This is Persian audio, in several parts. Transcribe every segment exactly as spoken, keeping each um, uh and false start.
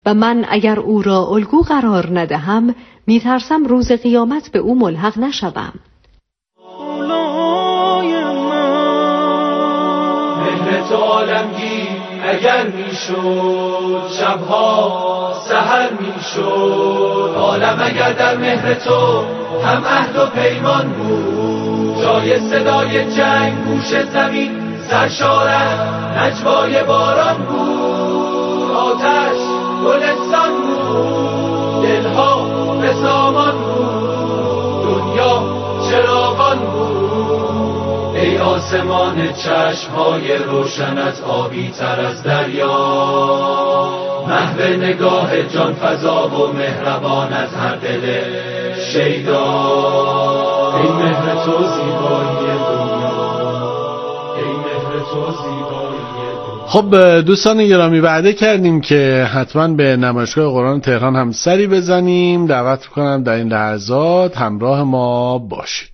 و من اگر او را الگو قرار ندهم میترسم روز قیامت به او ملحق نشوم. مهر تو عالمگیر اگر میشد شبها سحر میشد، عالم اگر در مهر تو هم عهد و پیمان بود، جای صدای جنگ گوش زمین سرشارت نجوای باران بود، آتش گلستان بود، دلها به سامان بود، دنیا چراغان بود، ای آسمان چشمهای روشنت آبی تر از دریا، محو نگاه جان فضا و مهربان از هر دل شیدا، ای مهر تو زیبایی دنیا، ای مهر تو زیبایی. خب دوستان گرامی، وعده کردیم که حتما به نمایشگاه قرآن تهران هم سری بزنیم. دعوت میکنم در این لحظات همراه ما باشید.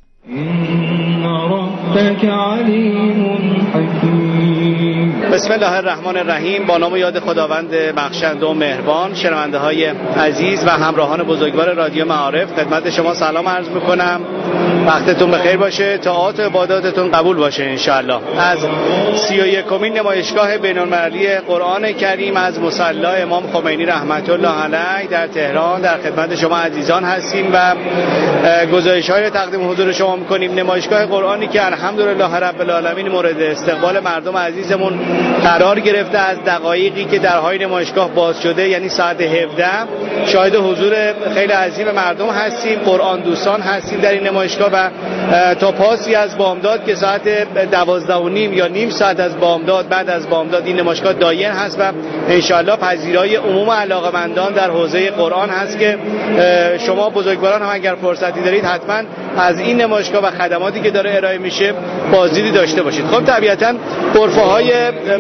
بسم الله الرحمن الرحیم. با نام و یاد خداوند بخشنده و مهربان. شنونده های عزیز و همراهان بزرگوار رادیو معارف، خدمت شما سلام عرض میکنم. وقتتون بخیر باشه، طاعات و عباداتتون قبول باشه انشاءالله. از سی و یکمین نمایشگاه بین‌المللی قرآن کریم از مصلی امام خمینی رحمت الله علیه در تهران در خدمت شما عزیزان هستیم و گزارش‌های را تقدیم حضور شما می‌کنیم. نمایشگاه قرآنی که الحمدلله رب العالمین مورد استقبال مردم عزیزمون قرار گرفته، از دقایقی که درهای نمایشگاه باز شده یعنی ساعت هفده شاهد حضور خیلی عظیم مردم هستیم، قرآن دوستان هستیم در این نمایشگاه و تا پاسی از بامداد که ساعت دوازده و نیم یا نیم ساعت از بامداد بعد از بامداد این نمایشگاه دایر هست و انشاءالله پذیرای عموم علاقه‌مندان در حوزه قرآن هست که شما بزرگواران هم اگر فرصتی دارید حتما از این نمایشگاه و خدماتی که داره ارائه میشه بازدیدی داشته باشید. خب طبیعتاً غرفه های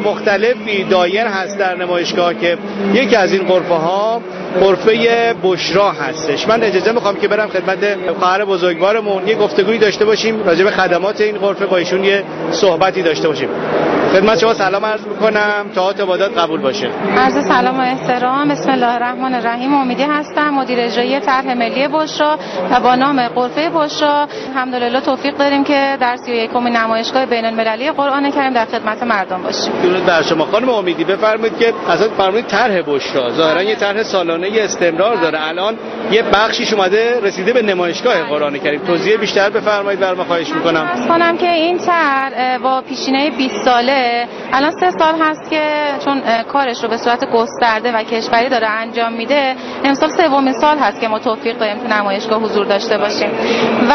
مختلفی دایر هست در نمایشگاه که یکی از این غرفه ها غرفه بشرا هستش. من اجازه میخوام که برم خدمت خواهر بزرگوارمون یه گفتگویی داشته باشیم راجع به خدمات این غرفه، با ایشون یه صحبتی داشته باشیم. خدمت شما سلام عرض میکنم، طاعات و عبادات قبول باشه. عرض سلام و احترام. بسم الله الرحمن الرحیم. امیدی هستم، مدیر اجرایی طرح ملی بشرا و با نام غرفه بشرا الحمدلله توفیق داریم که در سی و یکمین نمایشگاه بین‌المللی قرآن کریم در خدمت مردم باشیم. درود بر شما خانم امیدی. بفرمایید که اصلا فرمودید طرح بشرا ظاهرا یه طرح سالانه استمرار داره، الان یه بخشیش اومده رسیده به نمایشگاه قرآن کریم. توضیح بیشتر بفرمایید برام خواهش میکنم. عرض کنم که این طرح با پیشینه بیست ساله الان سه سال هست که چون کارش رو به صورت گسترده و کشوری داره انجام میده، امسال سومین سال هست که ما توفیق داریم تو نمایشگاه حضور داشته باشیم و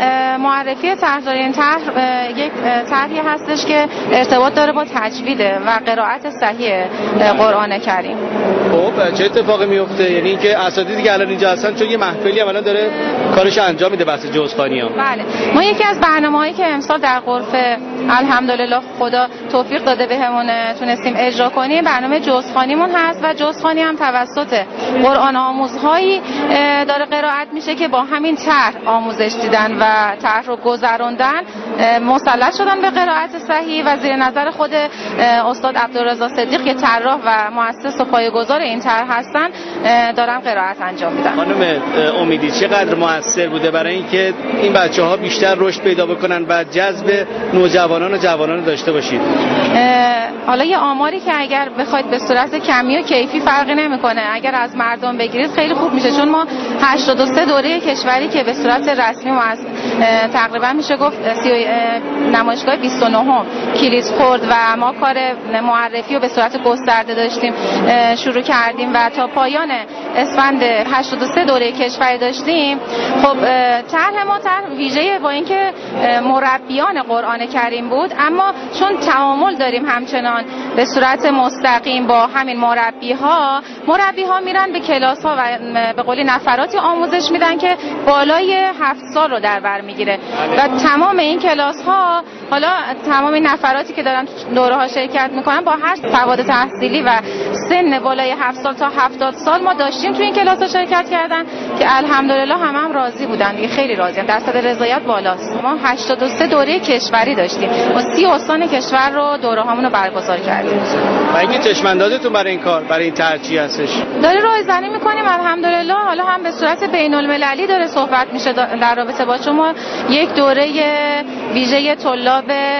معرفی طرح این طرح یک طرحی هستش که ارتباط داره با تجوید و قرائت صحیح قرآن کریم. خب چه اتفاقی میفته؟ یعنی اینکه اساتیدی که الان اینجا هستن چون یه محفلی عملا داره کارش انجام میده بحث جزخوانی‌ها. بله، ما یکی از برنامه‌هایی که امسال در غرفه الحمدلله خدا توفیق داده بهمون تونستیم اجرا کنیم برنامه جزخوانیمون هست و جزخوانی هم توسط قرآن آموزهایی داره قرائت میشه که با همین طرح آموزش دیدن و طرح رو گذروندن، مسلط شدن به قرائت صحیح و زیر نظر خود استاد عبدالرضا صدیق که طراح و مؤسس و پایه‌گذار این طرح هستن دارن قرائت انجام میدن. خانم امیدی چقدر موثر بوده برای اینکه این بچه‌ها بیشتر رشد پیدا بکنن و جذب نوجوانان و جوانان داشته باشید؟ حالا یه آماری که اگر بخواید به صورت کمی و کیفی فرقی نمیکنه، اگر از مردم بگیرید خیلی خوب میشه، چون ما هشتاد و سه دوره کشوری که به صورت رسمی و از تقریبا میشه گفت نمایشگاه بیست و نه کلید خورد و ما کار معرفی رو به صورت گسترده داشتیم شروع کردیم و تا پایان اسفند هشتاد و سه دوره کشوری داشتیم. خب طرح ما طرح ویژه با اینکه مربیان قرآن کریم بود، اما چون تعامل داریم همچنان به صورت مستقیم با همین مربی ها، مربی ها میرن به کلاس ها و به قولی نفراتی آموزش میدن که بالای هفت سال رو در بر میگیره و تمام این کلاس ها، حالا تمام این نفراتی که دارن دوره ها شرکت میکنن با هر سواد تحصیلی و سن بالای هفت سال تا هفتاد سال ما داشتیم تو این کلاس ها شرکت کردن که الحمدلله همه هم راضی بودن دیگه، خیلی راضی، درصد رضایت بالاست. ما هشتاد و سه دوره کشوری داشتیم و سی استان کشور رو دوره هامون رو برگزار کردیم. و اینکه چشم‌اندازتون برای این کار، برای این ترجیح هستش؟ داره راهزنی می‌کنیم الحمدلله. حالا هم به صورت بین‌المللی داره صحبت میشه در رابطه با شما. یک دوره ویژه طلاب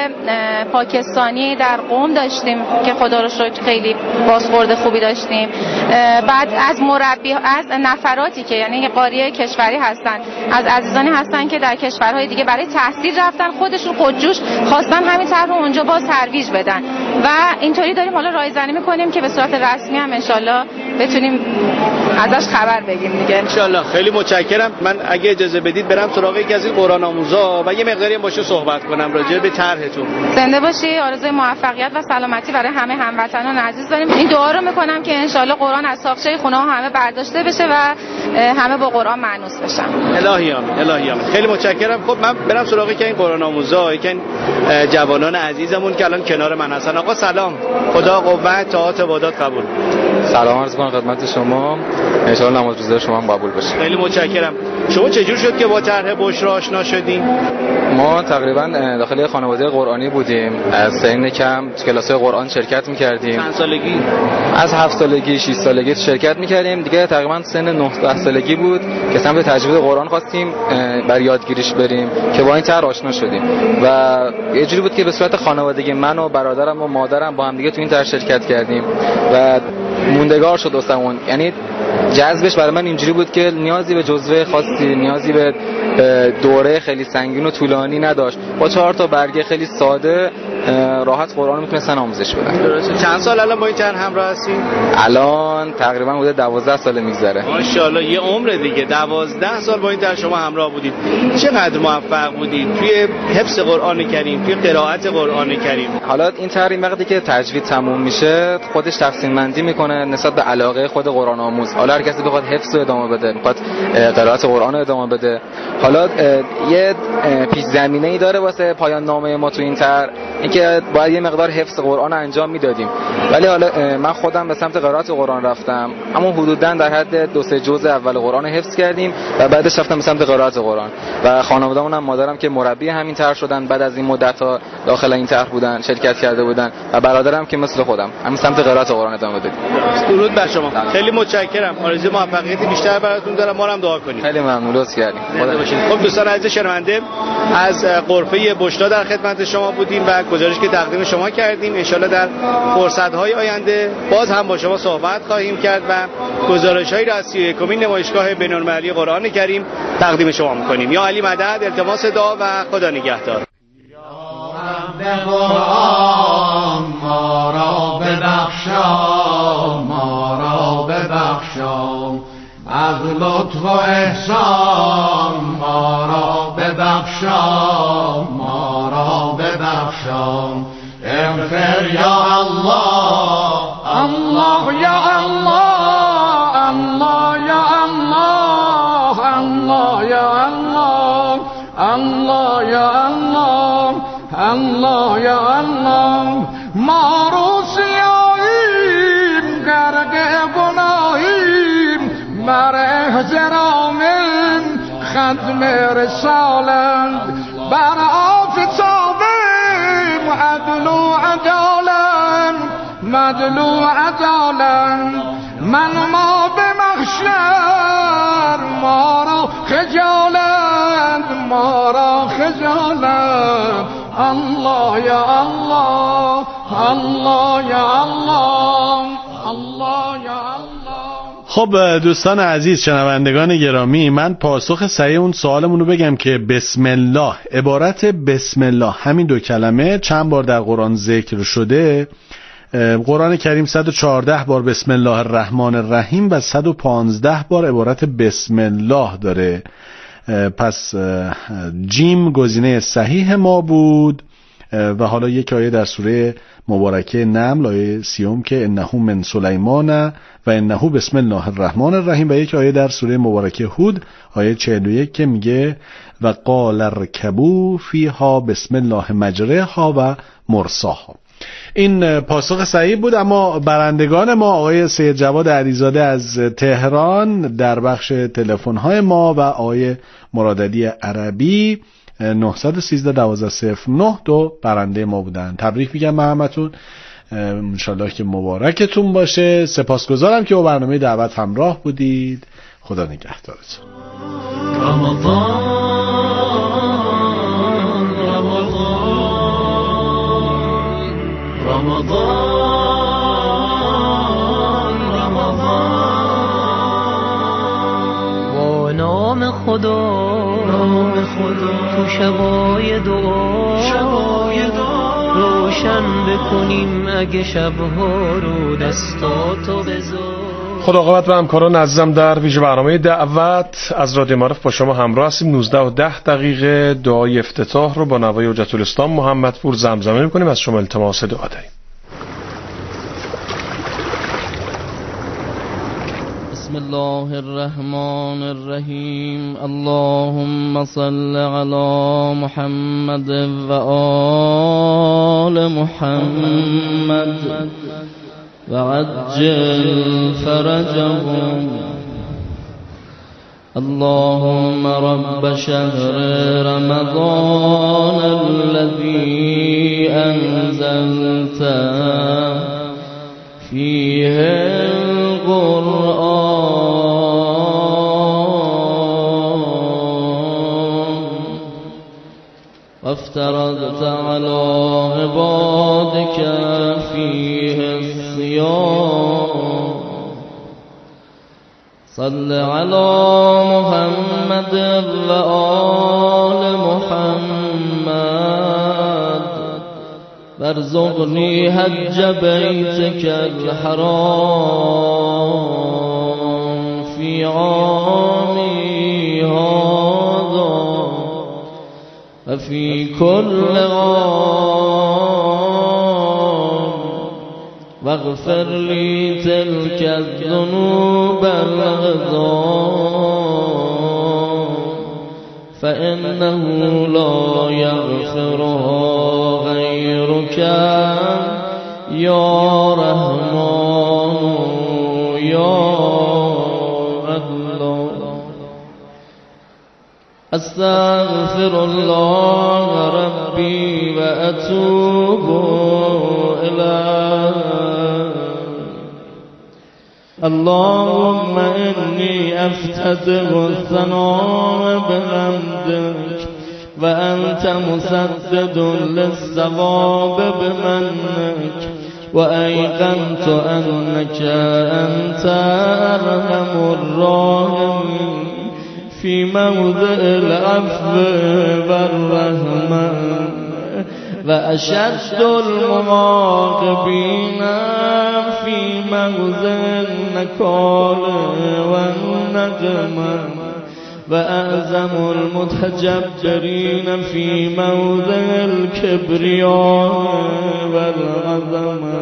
پاکستانی در قم داشتیم که خدا رو شکر خیلی بازخورد خوبی داشتیم. بعد از مربی از نفراتی که یعنی قاری کشوری هستن، از عزیزانی هستن که در کشورهای دیگه برای تحصیل رفتن، خودشون خودجوش خواستن همین طرح رو اونجا باز ترویج بدن و اینطوری داریم حالا رایزنی میکنیم که به صورت رسمی هم انشالله بتونیم ازش خبر بگیم دیگه انشالله. خیلی متشکرم. من اگه اجازه بدید برم سراغ یکی از این قرآن آموزا و یه مقداری باشه صحبت کنم راجع به طرحتون. زنده باشی. آرزوی موفقیت و سلامتی برای همه هموطنان عزیز داریم. این دعا رو میکنم که انشالله قرآن از ساقچه خونه ها همه برداشته بشه و همه با قرآن مانوس بشن. الهی آمین. الهی آمین. خیلی متشکرم. خب من برم سراغ که این قرآن آموزا، یکی جوانان عزیزمون که الان کنار من هستن. آقا سلام. خدا قوت طاعت عبادات قبول. سلام عرض می‌کنم خدمت شما. ان شاء الله نماز روزه شما هم قبول بشه. خیلی متشکرم. شما چجور شد که با طرح بشرا آشنا شدین؟ ما تقریبا داخل خانواده قرآنی بودیم. از سن کم کلاس‌های قرآن شرکت می‌کردیم. چند سالگی؟ از هفت سالگی، شش سالگی شرکت می‌کردیم. دیگه تقریبا سن نه سالگی بود که سمت تجوید قرآن خواستیم بر یادگیریش بریم که با این طرح آشنا شدیم و یه جوری بود که به صورت خانوادگی من و برادرم و مادرم با هم دیگه تو این طرح شرکت کردیم و موندگار شد واسمون. یعنی جذبش برای من اینجوری بود که نیازی به جزوه خاصی، نیازی به دوره خیلی سنگین و طولانی نداشت. با چهار تا برگه خیلی ساده راحت قرآن میتونستن آموزش بدن. درسته. چند سال الان با این طرح همراه هستین؟ الان تقریبا حدود دوازده سال میگذره. ماشاءالله یه عمر دیگه. دوازده سال با این طرح شما همراه بودید. چقدر موفق بودید توی حفظ قرآن کریم، توی قرائت قرآن کریم؟ حالا این طرح وقتی که تجوید تموم میشه خودش تقسیم بندی میکنه نسبت به علاقه خود قرآن آموز. حالا هر کسی بخواد حفظ رو ادامه بده، بخواد قرائت قرآن رو ادامه بده. حالا یه پیش زمینه‌ای داره واسه پایان نامه ما تو این طرح، اینکه باید یه مقدار حفظ قرآن رو انجام میدادیم. ولی حالا من خودم به سمت قرائت قرآن رفتم، اما حدوداً در حد دو سه جزء اول قرآن رو حفظ کردیم و بعدش رفتم به سمت قرائت قرآن و خانواده‌مون هم مادرم که مربی همین طرح شدن بعد از این مدت‌ها داخل این طرح بودن، شرکت کرده بودن و برادرم که مثل خودم همین سمت قرائت قرآن ادامه دادیم. درود بر شما. خیلی متشکرم. آرزوی موفقیت بیشتر براتون دارم. ما هم دعا کنید. خیلی ممنون. لطف کردید. خدا باشید. خب دوستان عزیز شنونده، از غرفه بشرا در خدمت شما بودیم و گزارشی که تقدیم شما کردیم. ان شاءالله در فرصت‌های آینده باز هم با شما صحبت خواهیم کرد و گزارش‌هایی را از سی و یکمین نمایشگاه بین‌المللی قرآن کریم تقدیم شما می‌کنیم. یا علی مدد، التماس دعا و خدا نگهدار. قرآن ما را ببخشا، ما را ببخشا، از لطف و احسان ما را ببخشا، ما را ببخشا. اغفر یا الله، الله یا الله، الله یا الله، الله یا الله، الله یا الله، الله یا الله. ما رو سیاییم غرق گناهیم، بر احترام ختم رسالت، بر آفتابیم عدل و عدالت، مدل و عدالت. من ما به محشر ما را خجالت، ما را خجالت. الله یا الله، الله یا الله، الله یا الله. خب دوستان عزیز، شنوندگان گرامی، من پاسخ صحیح اون سوالمون رو بگم که بسم الله، عبارت بسم الله همین دو کلمه چند بار در قرآن ذکر شده. قرآن کریم صد و چهارده بار بسم الله الرحمن الرحیم و صد و پانزده بار عبارت بسم الله داره. پس جیم گزینه صحیح ما بود. و حالا یک آیه در سوره مبارکه نمل آیه سیوم که انه من سلیمان و انه بسم الله الرحمن الرحیم، و یک آیه در سوره مبارکه هود آیه چهل و یک که میگه و قال ارکبوا فیها بسم الله مجریها و مرساها. این پاسخ صحیح بود. اما برندگان ما آقای سید جواد علیزاده از تهران در بخش تلفن‌های ما و آقای مرادعلی عربی نه یک سه یک دو صفر نه دو برنده ما بودن. تبریک میگم به همتون انشالله که مبارکتون باشه. سپاسگزارم که با برنامه دعوت همراه بودید. خدا نگهدارتون. رمضان رمضان رمضان رمضان با نام خدا نام خدا تو شبای دعا شبای دعا روشن بکنیم اگه شبها رو دستاتو بذار. خدا قوت و همکاران عزیزم در ویژه برنامه دعوت از رادیو معارف با شما همراه هستیم. نوزده و ده دقیقه دعای افتتاح رو با نوای حجت الاسلام محمدپور زمزمه می‌کنیم. از شما التماس دعا داریم. بسم الله الرحمن الرحیم. اللهم صل علی محمد و آل محمد و عجل فرجهم. اللهم رب شهر رمضان الذي أنزلت فيه القرآن وافترضت على عبادك فيه الصيام. صل على محمد وآل محمد وارزقني حج بيتك الحرام في عامي هذا وفي كل عام واغفر لي تلك الذنوب العظام فإنه لا يغفرها غيرك يا رحمن يا الله. أستغفر الله ربي وأتوب إليه. اللهم إني أفتتح الثناء بحمدك وأنت مسدد للصواب بمنك وأيقنت أنك أنت أرحم الراحمين في موضع العفو والرحمة وأشد المعاقبين في موضع النكال والنقمة وأعظم المتجبرين في موضع الكبرياء والعظمة.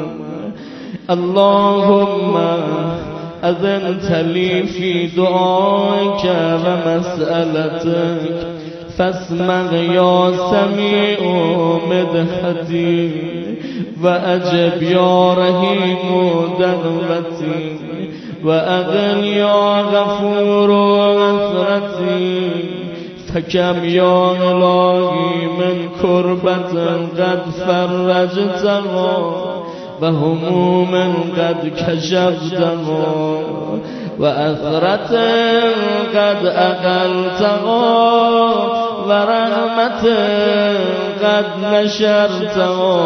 اللهم أذنت لي في دعائك ومسألتك فاسمع يا سميع مدحتي وأجب يا رحيم دعوتي وأغن يا غفور عثرتي. فكم يا إلهي من كربة قد فرجتها وهموم قد كشفتها وأثرة قد أقلتها ورحمة قد نشرتها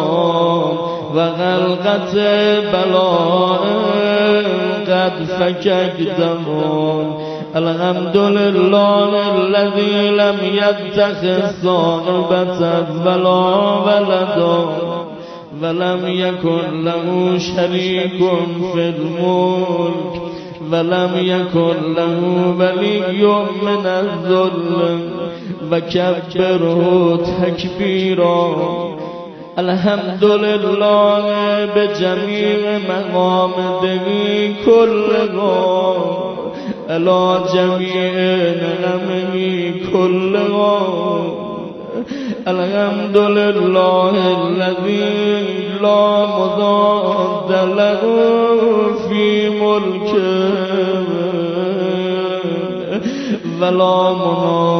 وغلقة بلاء قد فككتها. الحمد لله الذي لم يتخذ صاحبة ولا ولدا ولم يكن له شريك في الملك ولم يكن له ولي من الذل وكبره تكبيرا. الحمد لله بجميع مقامده كلها على جميع نعمه كلها. الحمد لله الذي لا مضاد له في ملكه ولا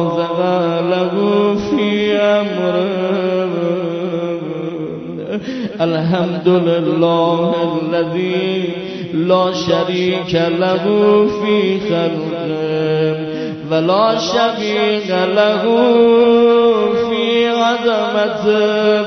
منازع له في أمره. الحمد لله الذي لا شريك له في خلقه ولا شبيه له في عظمته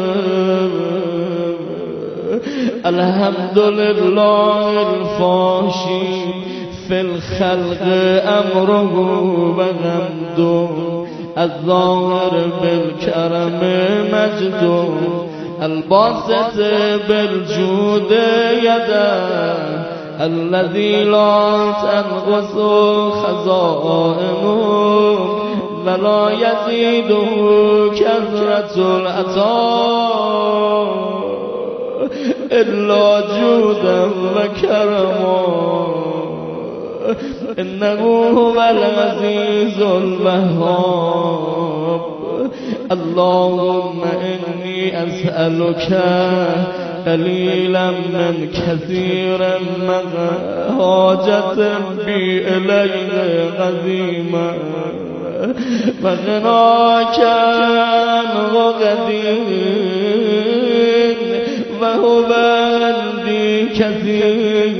الحمد لله الفاشي في الخلق أمره وغمده الظاهر بالكرم مجده الباسط بالجود يده الذي لا تنقص خزائنه ولا يزيده كثرة العطاء إلا جودا وكرما إنه هو العزيز الوهاب اللهم إني أسألك قليلا من كثيرا من حاجة بي إليه قديما وغناك عن غدير وهو عندي كثير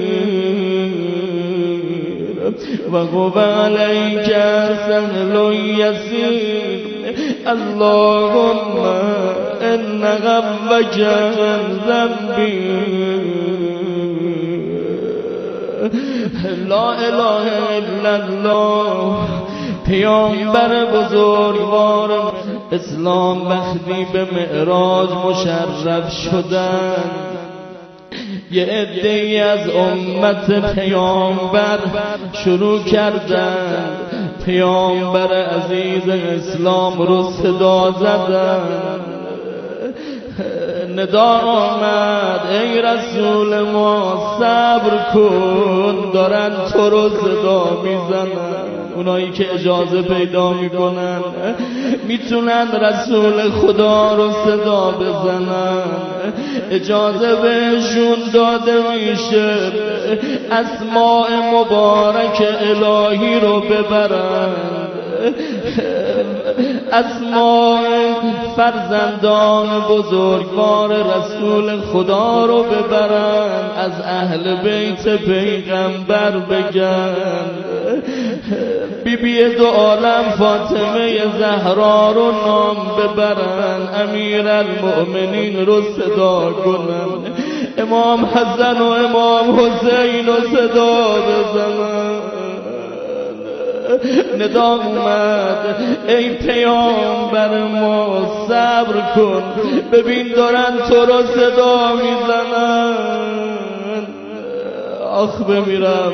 وهو عليك سهل يسير اللهم إن غمك عن ذنبي لا إله إلا الله پیامبر بزرگوار اسلام وقتی به معراج مشرف شدند یه عده‌ای از امت پیامبر شروع کردند پیامبر عزیز اسلام رو صدا زدند ندا آمد ای رسول ما صبر کن دارن تو رو صدا میزنن اونایی که اجازه پیدا میکنن میتونن رسول خدا رو صدا بزنن اجازه بهشون داده میشه اسماء مبارک الهی رو ببرن اسماء فرزندان بزرگوار رسول خدا رو ببرن از اهل بیت پیغمبر بگن بی بی دو عالم فاطمه زهرا رو نام ببرن امیر المؤمنین رو صدا کنن امام حسن و امام حسین رو صدا بزنن ندا اومد ای پیامبر ما صبر کن ببین دارن تو رو صدا میزنن آخ بمیرم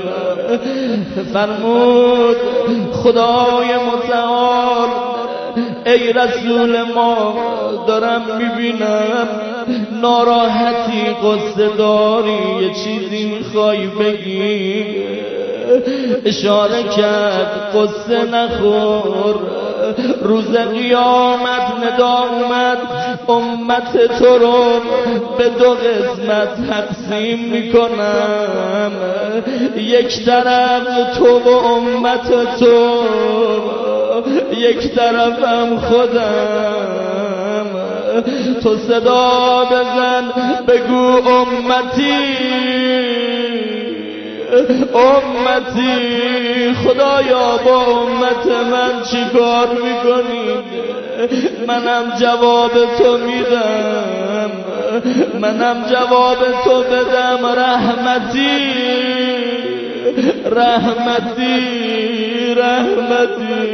فرمود خدای متعال ای رسول ما دارم میبینم ناراحتی قصه داری یه چیزی میخوای بگی اشاره کرد قصه نخور روز قیامت ندا اومد امت تو رو به دو قسمت تقسیم میکنم یک طرف تو و امت تو یک طرفم خودم تو صدا بزن بگو امتی امتی خدایا با امت من چی کار میکنی منم جواب تو میدم منم جواب تو بدم رحمتی رحمتی رحمتی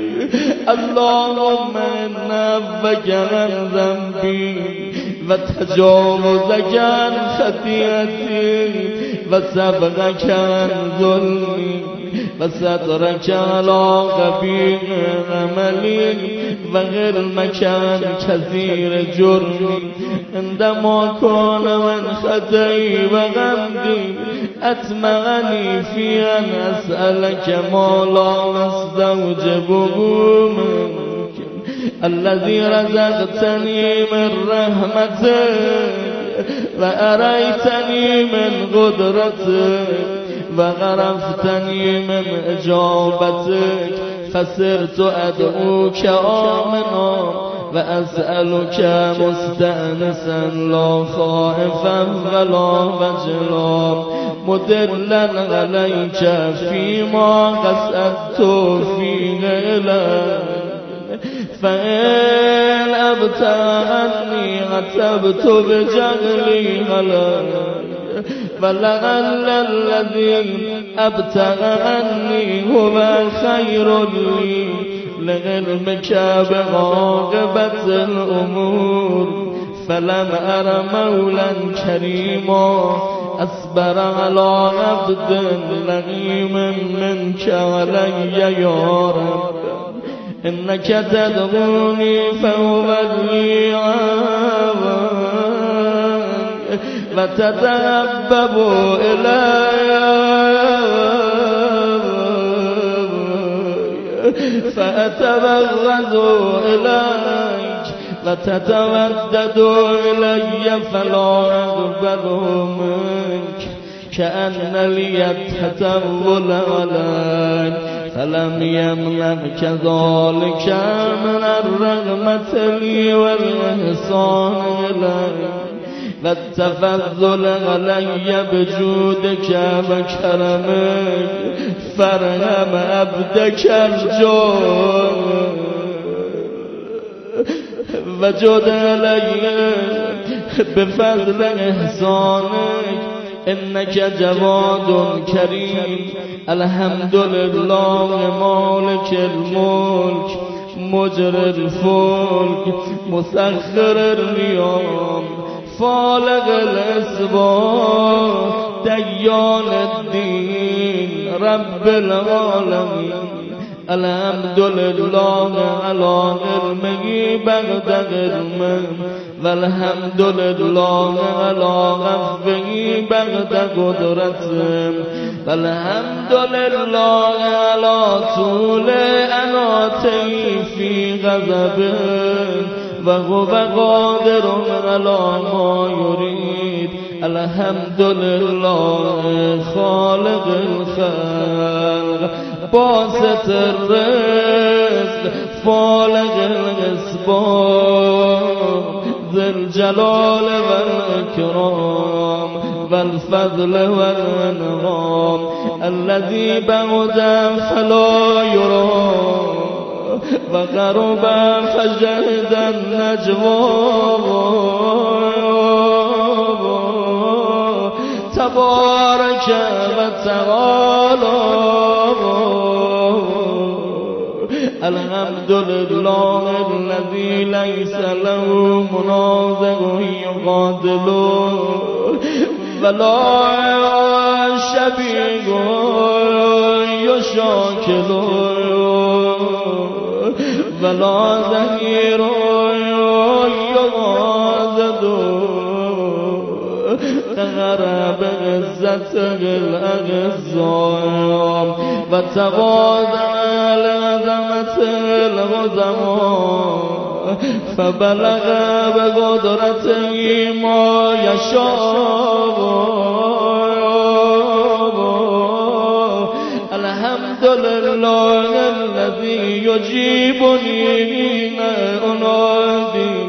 اللهم نفك عن ذنبي وتجاوزك عن خطيئتي وسبقك عن ظلمي وسترك على قبيح عملي وغرمك عن كثير جرمي عندما كان من خطئي وغمدي أتمعني في أن أسألك ما لا أستوجبه منك الذي رزقتني من رحمتك وأريتني من قدرتك وغرفتني من إجابتك فصرت أدعوك آمنا و اسألك مستأنسا لا خائفا ولا وجلا مدلا عليك فيما قصدت فيه إليك فإن أبتغني عتبت بجهلي عليك فلعل الذي أبتغني هو خير لي لعلمك بعاقبة الأمور فلم أر مولا كريما أصبر على عبد لئيم منك علي يا رب إنك تدعوني فأولي عاما وتتهبب إلي فأتبغض إليك وتتودد إلي فلا أقبل منك كأن لي التطول عليك فلم يمنعك ذلك من الرغبة لي والإحسان إليك والتفضل علي بجودك وكرمك فارحم عبدك الجود وجد علي بفضل إحسانك إنك جواد كريم الحمد لله مالك الملك مجري الفلك مسخر الرياح فالق الأسباب ديان الدين رب العالمين الحمد لله على علمه بعد علمه والحمد لله على عفوه بعد قدرته والحمد لله على طول أناته في غضبه وهو قادر على ما يريد الحمد لله خالق الخلق باسط الرزق فالق الأسباب ذي الجلال والإكرام والفضل والإنعام الذي بعد فلا يرام وقرب فجهد النجوى تبارك وتعالى الحمد لله الذي ليس له منازع يقاتله ولا شبيه يشاكله ولا ظهير يغاضد غرب عزته الأغزام وتغاضى لعظمة العظماء فبلغ بقدرته ما يشاء الحمد لله الذي يجيبني حين أنادي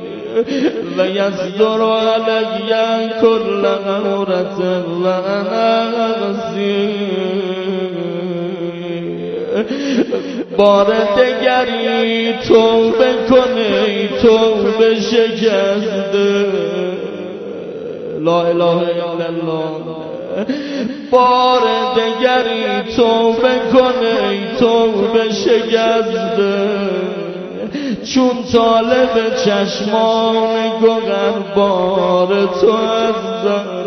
ويصدر علي كل غورة وأنا أغسي بار دگری توبه کنی توبه شکسته لا اله الا الله بار دگری توبه کنی توبه شکسته چون طالب چشمان گوهر بار تو هستم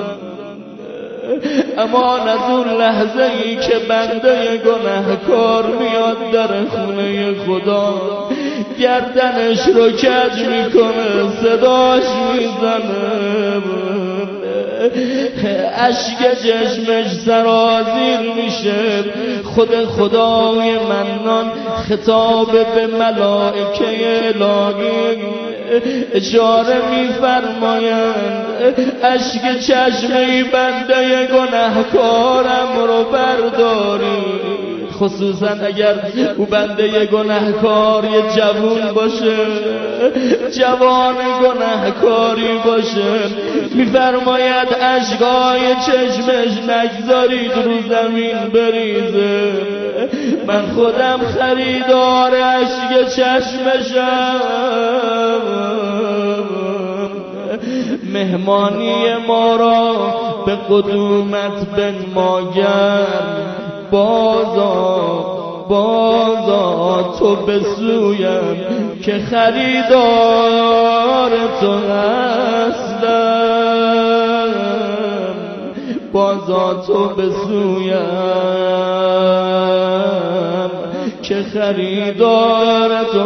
اما از اون لحظه ای که بنده گناهکار میاد در خونه خدا گردنش رو کج میکنه صداش میزنه اشک چشمش سرازیر میشه خود خدای منان خطاب به ملائکه الهی اشاره میفرمایند اشک چشمی بنده گناهکارم رو بردارید خصوصا اگر او بنده گناهکار یه جوون باشه، جوان گناهکاری باشه، میفرماید اشکای چشمش نگذارید رو زمین بریزه، من خودم خریدار اشک چشمشم. مهمانی ما را به قدومت بنمایم، بازا بازا تو به سویم که خریدار تو هستم، بازا تو به سویم که خریدار تو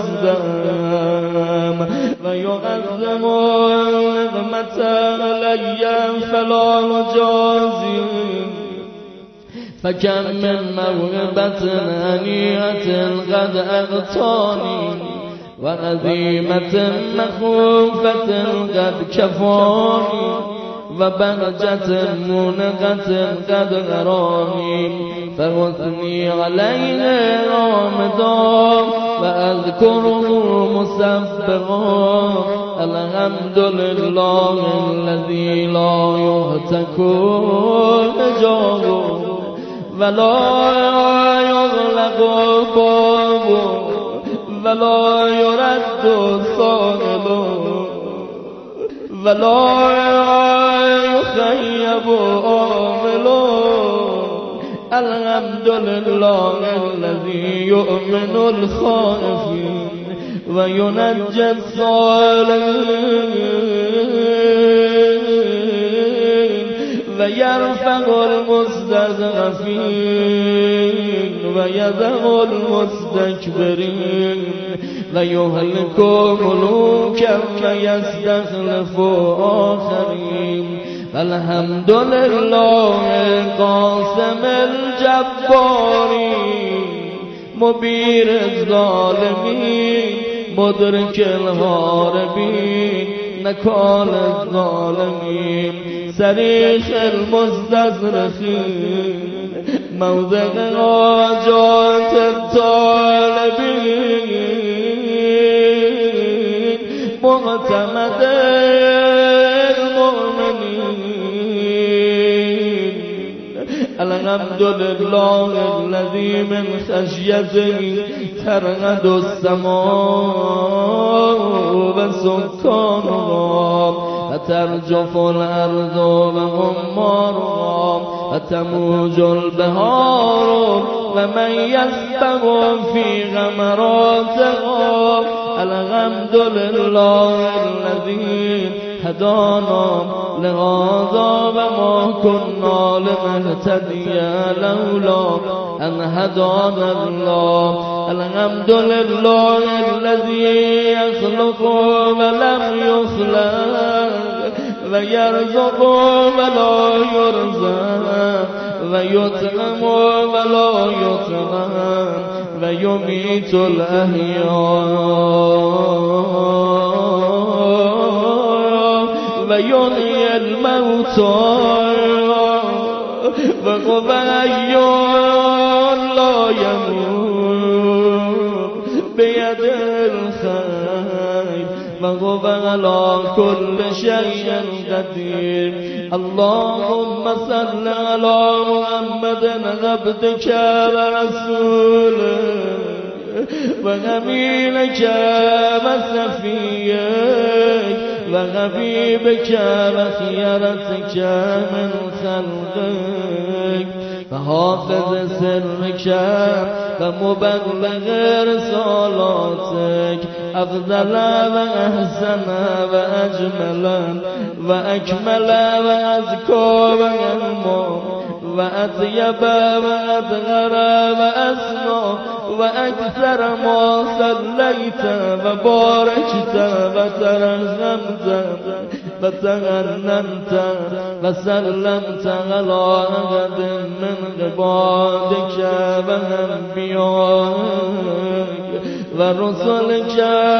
هستم. و یقدم نقمت علیم فلا جازی فکم من موهبت هنیئت قد اغتانی و عظیمت مخوفت قد کفانی و بهجت منقت قد غرانی فوثنی علیه آمدا و اذکره مسبقا. الحمد لله الذی لا یهتک حجابه ولا یغلق بابه ولا یرد سائله ولا یخیب عامله. الحمد لله الذی یؤمن الخائفین و ینجی الصالحین و یرفع المستضعفین و یدع المستکبرین و یهلک ملوکا و یستخلف آخرین. الحمد لله قاسم الجباری مبیر الظالمین مدرک الهاربین نکال الظالمین صریخ المستضعفین موضع حاجات الطالبین معتمد الحمد لله الذي من خشيته ترعد السماء وسكانها وترجف الأرض وغمارها وتموج البحار ومن يسبح في غمراتها. الحمد لله الذي هدانا لهذا وما كنا لنهتدي لولا أن هدانا الله. الحمد لله الذي يخلق ولم يخلق ويرزق ولا يرزق ويطعم ولا يطعم ويميت الأحياء ويحيي الموتى وهو حي لا يموت بيده الخير وهو على كل شيء قدير. اللهم صل على محمد عبدك ورسولك وأمينك وصفيك وحبيبك وخيرتك من خلقك وحافظ سرك ومبلغ رسالاتك أفضل وأحسن وأجمل وأكمل وأزكى وأنمى وأطيب وأطهر وأسنى وأكثر ما صليت وباركت وترحمت وتغنمت وسلمت على أحد من عبادك وأنبيائك ورسلك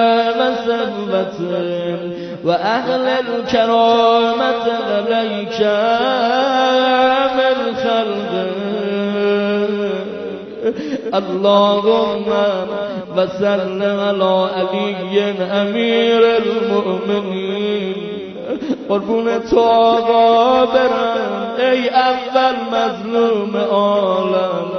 وسلمتهم وأهل الكرامة عليك من خلقك اللهم و سلم علی علی امیر المؤمنین. قربون تو آقا برم ای اول مظلوم عالم.